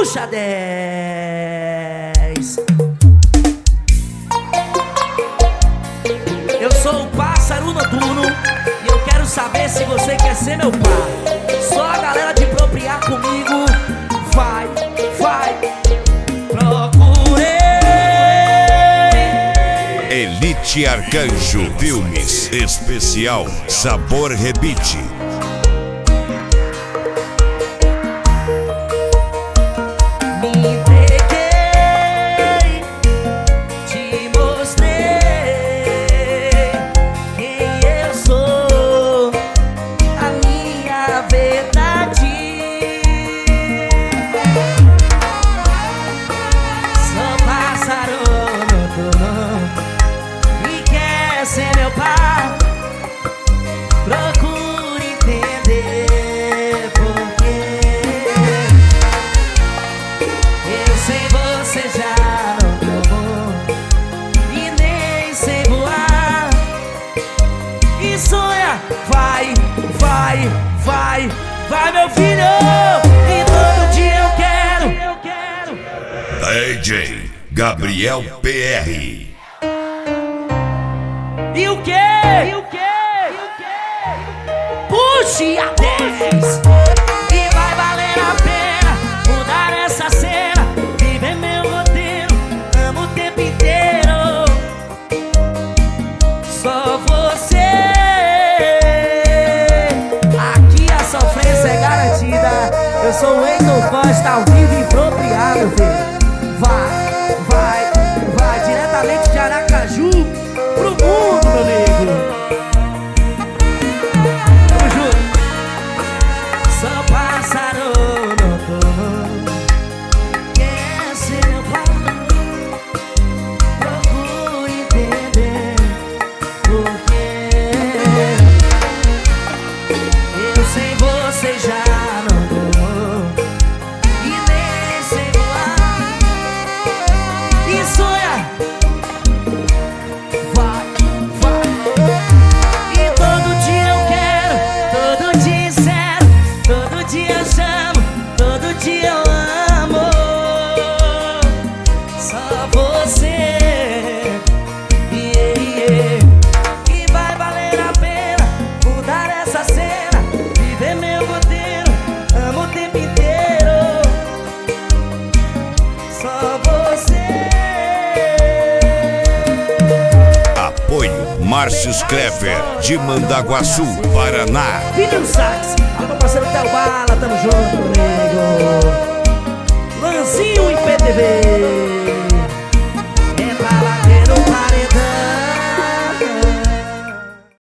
Puxa 10. Eu sou o pássaro noturno e eu quero saber se você quer ser meu par. Só a galera de propriar comigo. Vai, vai. Procurei. Elite Arcanjo Filmes Especial Sabor Rebite. Me entreguei, te mostrei quem eu sou, a minha verdade. Sou pássaro noturno e quer ser meu par. Procure entender porquê. Eu sem você já não como e nem sei voar. E sonha, vai, vai, vai, vai meu filho. E todo dia eu quero. DJ Gabriel PR. E o quê? Puxe a 10. E vai valer a pena mudar essa cena. Viver meu roteiro, amo o tempo inteiro. Só você. Aqui a sofrência é garantida. Eu sou o Wendel Costa, ao vivo e propriado, filho. Vai, vai, vai, diretamente de Aracaju pro mundo, meu amigo. Tamo junto. Sou pássaro noturno, quer ser meu par. Procure entender porquê. Eu sem você já não dou e nem sei voar. E sonha, vai, vai. E todo dia eu quero, todo dia sério, todo dia eu chamo, todo dia eu amo. Só você. Yeah, yeah. E vai valer a pena mudar essa cena. Viver meu roteiro, amo o tempo inteiro. Só você. Apoio Márcio Clever de Mandaguaçu, Paraná. Filho Sax, alô meu parceiro Theo Bala, tamo junto, amigo. Lanzinho IPTV.